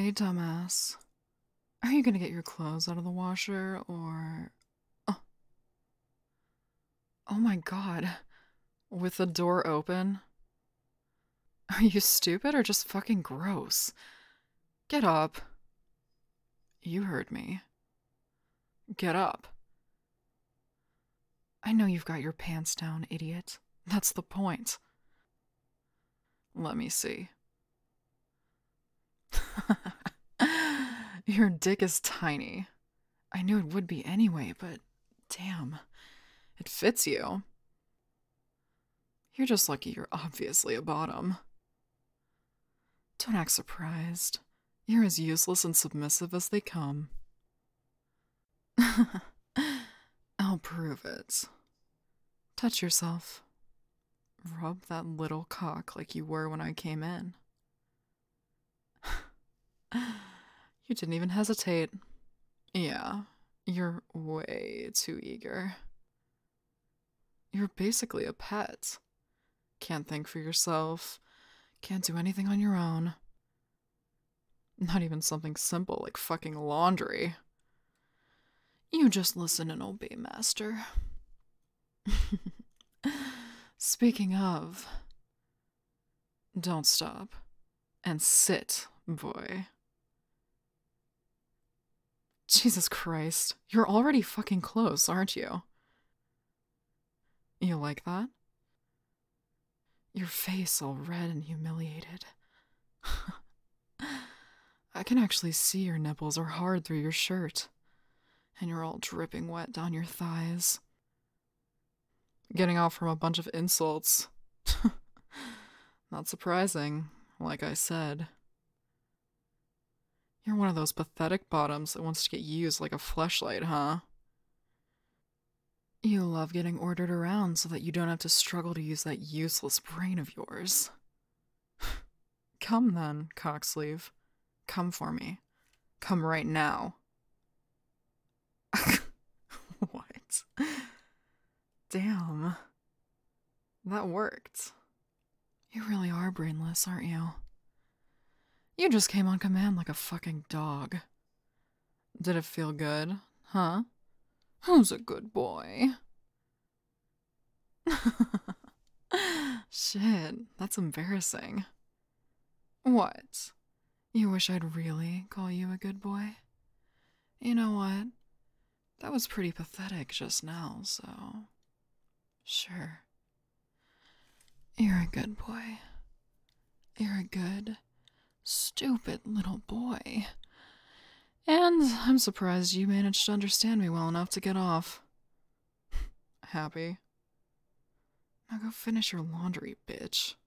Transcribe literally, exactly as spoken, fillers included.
Hey, dumbass. Are you gonna get your clothes out of the washer, or... Oh, oh my god. With the door open? Are you stupid or just fucking gross? Get up. You heard me. Get up. I know you've got your pants down, idiot. That's the point. Let me see. Your dick is tiny. I knew it would be anyway, but damn, it fits you. You're just lucky you're obviously a bottom. Don't act surprised. You're as useless and submissive as they come. I'll prove it. Touch yourself. Rub that little cock like you were when I came in. You didn't even hesitate. Yeah, you're way too eager. You're basically a pet. Can't think for yourself. Can't do anything on your own. Not even something simple like fucking laundry. You just listen and obey, master. Speaking of, don't stop. And sit, boy. Jesus Christ, you're already fucking close, aren't you? You like that? Your face all red and humiliated. I can actually see your nipples are hard through your shirt. And you're all dripping wet down your thighs. Getting off from a bunch of insults. Not surprising, like I said. You're one of those pathetic bottoms that wants to get used like a fleshlight, huh? You love getting ordered around so that you don't have to struggle to use that useless brain of yours. Come then, cocksleeve. Come for me. Come right now. What? Damn. That worked. You really are brainless, aren't you? You just came on command like a fucking dog. Did it feel good, huh? Who's a good boy? Shit, that's embarrassing. What? You wish I'd really call you a good boy? You know what? That was pretty pathetic just now, so... Sure. You're a good boy. You're a good, stupid little boy. And I'm surprised you managed to understand me well enough to get off. Happy? Now go finish your laundry, bitch.